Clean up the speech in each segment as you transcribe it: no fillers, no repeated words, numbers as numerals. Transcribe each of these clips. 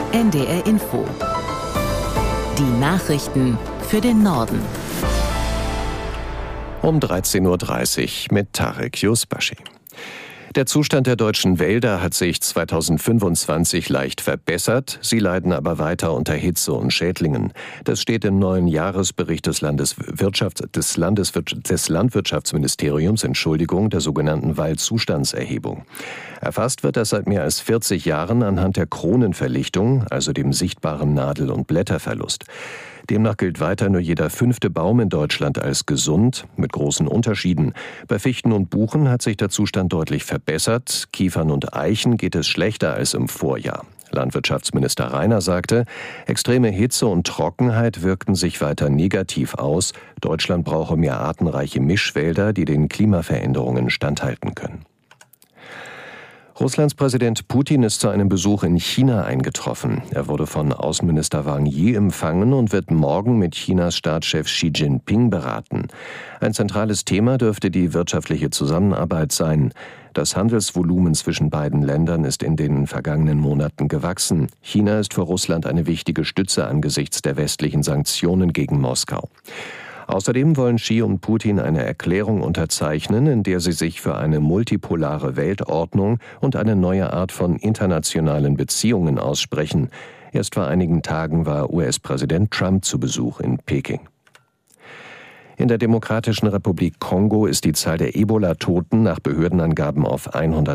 NDR Info. Die Nachrichten für den Norden. Um 13.30 Uhr mit Tarek Yusbashi. Der Zustand der deutschen Wälder hat sich 2025 leicht verbessert. Sie leiden aber weiter unter Hitze und Schädlingen. Das steht im neuen Jahresbericht des Landwirtschaftsministeriums, der sogenannten Waldzustandserhebung. Erfasst wird das seit mehr als 40 Jahren anhand der Kronenverlichtung, also dem sichtbaren Nadel- und Blätterverlust. Demnach gilt weiter nur jeder 5. Baum in Deutschland als gesund, mit großen Unterschieden. Bei Fichten und Buchen hat sich der Zustand deutlich verbessert. Kiefern und Eichen geht es schlechter als im Vorjahr. Landwirtschaftsminister Rainer sagte, extreme Hitze und Trockenheit wirkten sich weiter negativ aus. Deutschland brauche mehr artenreiche Mischwälder, die den Klimaveränderungen standhalten können. Russlands Präsident Putin ist zu einem Besuch in China eingetroffen. Er wurde von Außenminister Wang Yi empfangen und wird morgen mit Chinas Staatschef Xi Jinping beraten. Ein zentrales Thema dürfte die wirtschaftliche Zusammenarbeit sein. Das Handelsvolumen zwischen beiden Ländern ist in den vergangenen Monaten gewachsen. China ist für Russland eine wichtige Stütze angesichts der westlichen Sanktionen gegen Moskau. Außerdem wollen Xi und Putin eine Erklärung unterzeichnen, in der sie sich für eine multipolare Weltordnung und eine neue Art von internationalen Beziehungen aussprechen. Erst vor einigen Tagen war US-Präsident Trump zu Besuch in Peking. In der Demokratischen Republik Kongo ist die Zahl der Ebola-Toten nach Behördenangaben auf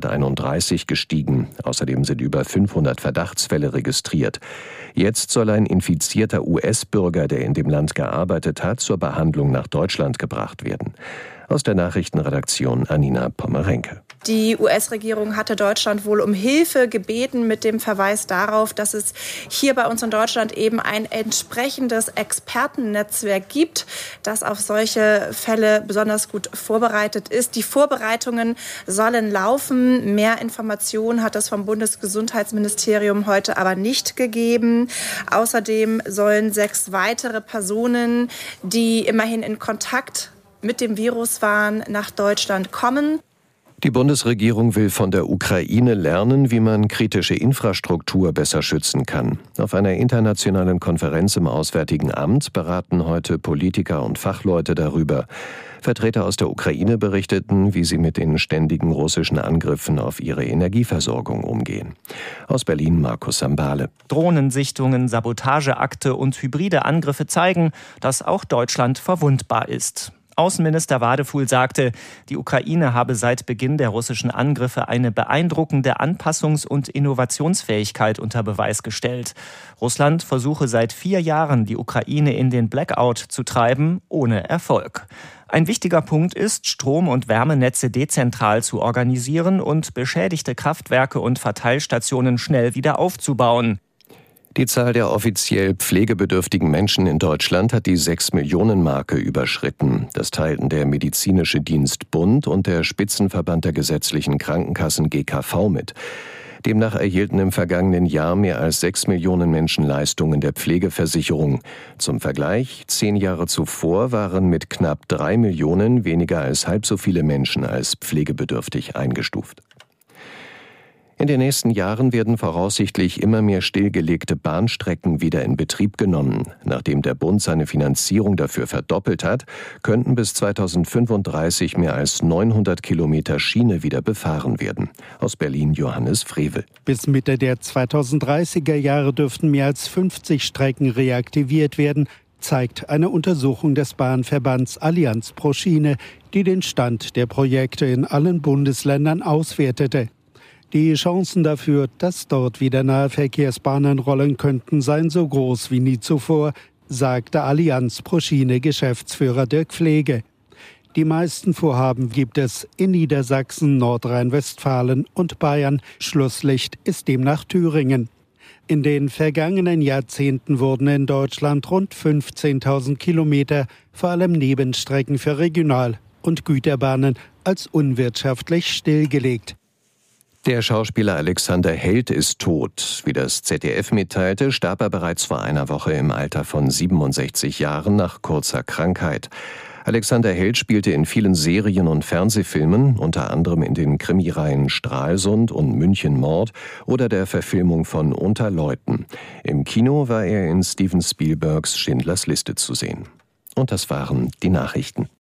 131 gestiegen. Außerdem sind über 500 Verdachtsfälle registriert. Jetzt soll ein infizierter US-Bürger, der in dem Land gearbeitet hat, zur Behandlung nach Deutschland gebracht werden. Aus der Nachrichtenredaktion Anina Pommerenke. Die US-Regierung hatte Deutschland wohl um Hilfe gebeten mit dem Verweis darauf, dass es hier bei uns in Deutschland eben ein entsprechendes Expertennetzwerk gibt, das auf solche Fälle besonders gut vorbereitet ist. Die Vorbereitungen sollen laufen. Mehr Informationen hat es vom Bundesgesundheitsministerium heute aber nicht gegeben. Außerdem sollen 6 weitere Personen, die immerhin in Kontakt mit dem Virus waren, nach Deutschland kommen. Die Bundesregierung will von der Ukraine lernen, wie man kritische Infrastruktur besser schützen kann. Auf einer internationalen Konferenz im Auswärtigen Amt beraten heute Politiker und Fachleute darüber. Vertreter aus der Ukraine berichteten, wie sie mit den ständigen russischen Angriffen auf ihre Energieversorgung umgehen. Aus Berlin Markus Sambale. Drohnensichtungen, Sabotageakte und hybride Angriffe zeigen, dass auch Deutschland verwundbar ist. Außenminister Wadefuhl sagte, die Ukraine habe seit Beginn der russischen Angriffe eine beeindruckende Anpassungs- und Innovationsfähigkeit unter Beweis gestellt. Russland versuche seit 4 Jahren, die Ukraine in den Blackout zu treiben, ohne Erfolg. Ein wichtiger Punkt ist, Strom- und Wärmenetze dezentral zu organisieren und beschädigte Kraftwerke und Verteilstationen schnell wieder aufzubauen. Die Zahl der offiziell pflegebedürftigen Menschen in Deutschland hat die 6-Millionen-Marke überschritten. Das teilten der Medizinische Dienst Bund und der Spitzenverband der gesetzlichen Krankenkassen GKV mit. Demnach erhielten im vergangenen Jahr mehr als 6 Millionen Menschen Leistungen der Pflegeversicherung. Zum Vergleich, 10 Jahre zuvor waren mit knapp 3 Millionen weniger als halb so viele Menschen als pflegebedürftig eingestuft. In den nächsten Jahren werden voraussichtlich immer mehr stillgelegte Bahnstrecken wieder in Betrieb genommen. Nachdem der Bund seine Finanzierung dafür verdoppelt hat, könnten bis 2035 mehr als 900 Kilometer Schiene wieder befahren werden. Aus Berlin Johannes Frevel. Bis Mitte der 2030er Jahre dürften mehr als 50 Strecken reaktiviert werden, zeigt eine Untersuchung des Bahnverbands Allianz pro Schiene, die den Stand der Projekte in allen Bundesländern auswertete. Die Chancen dafür, dass dort wieder Nahverkehrsbahnen rollen könnten, seien so groß wie nie zuvor, sagte Allianz pro Schiene Geschäftsführer Dirk Pflege. Die meisten Vorhaben gibt es in Niedersachsen, Nordrhein-Westfalen und Bayern. Schlusslicht ist demnach Thüringen. In den vergangenen Jahrzehnten wurden in Deutschland rund 15.000 Kilometer, vor allem Nebenstrecken für Regional- und Güterbahnen, als unwirtschaftlich stillgelegt. Der Schauspieler Alexander Held ist tot. Wie das ZDF mitteilte, starb er bereits vor einer Woche im Alter von 67 Jahren nach kurzer Krankheit. Alexander Held spielte in vielen Serien und Fernsehfilmen, unter anderem in den Krimireihen Stralsund und München Mord oder der Verfilmung von Unter Leuten. Im Kino war er in Steven Spielbergs Schindlers Liste zu sehen. Und das waren die Nachrichten.